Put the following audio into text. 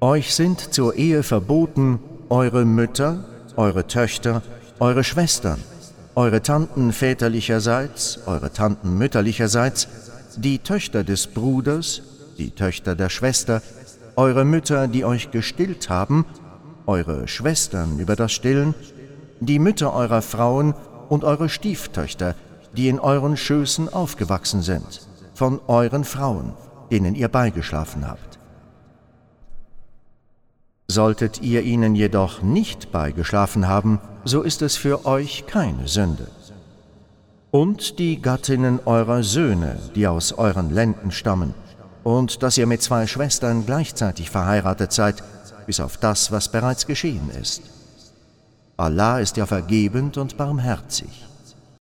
Euch sind zur Ehe verboten eure Mütter, eure Töchter, eure Schwestern, eure Tanten väterlicherseits, eure Tanten mütterlicherseits, die Töchter des Bruders, die Töchter der Schwester, eure Mütter, die euch gestillt haben, eure Schwestern über das Stillen, die Mütter eurer Frauen und eure Stieftöchter, die in euren Schößen aufgewachsen sind, von euren Frauen, denen ihr beigeschlafen habt. Solltet ihr ihnen jedoch nicht beigeschlafen haben, so ist es für euch keine Sünde. Und die Gattinnen eurer Söhne, die aus euren Lenden stammen, und dass ihr mit 2 Schwestern gleichzeitig verheiratet seid, bis auf das, was bereits geschehen ist. Allah ist ja vergebend und barmherzig.